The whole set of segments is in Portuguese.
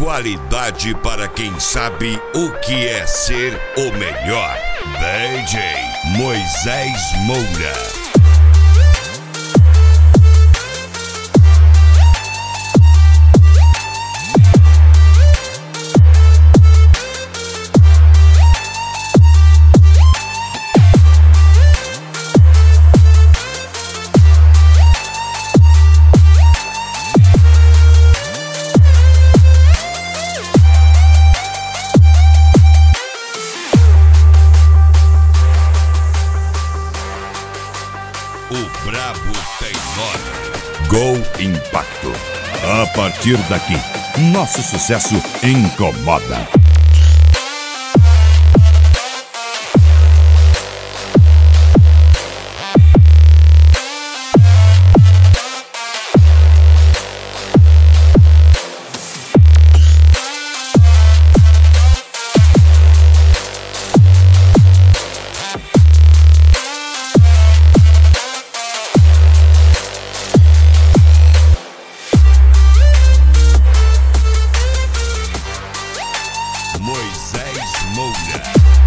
Qualidade para quem sabe o que é ser o melhor. DJ Moisés Moura. O brabo tem nome. Gol Impacto. A partir daqui, nosso sucesso incomoda. Moisés Moura.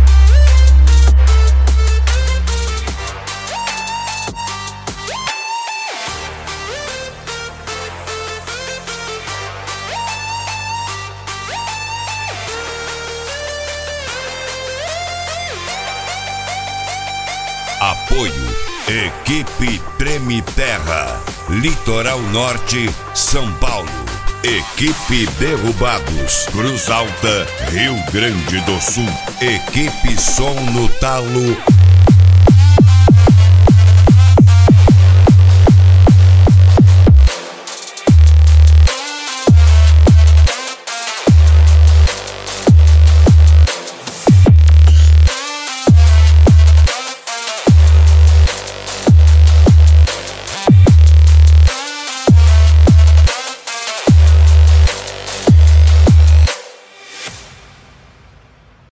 Apoio Equipe Treme Terra, Litoral Norte, São Paulo. Equipe Derrubados, Cruz Alta, Rio Grande do Sul. Equipe Som no Talo,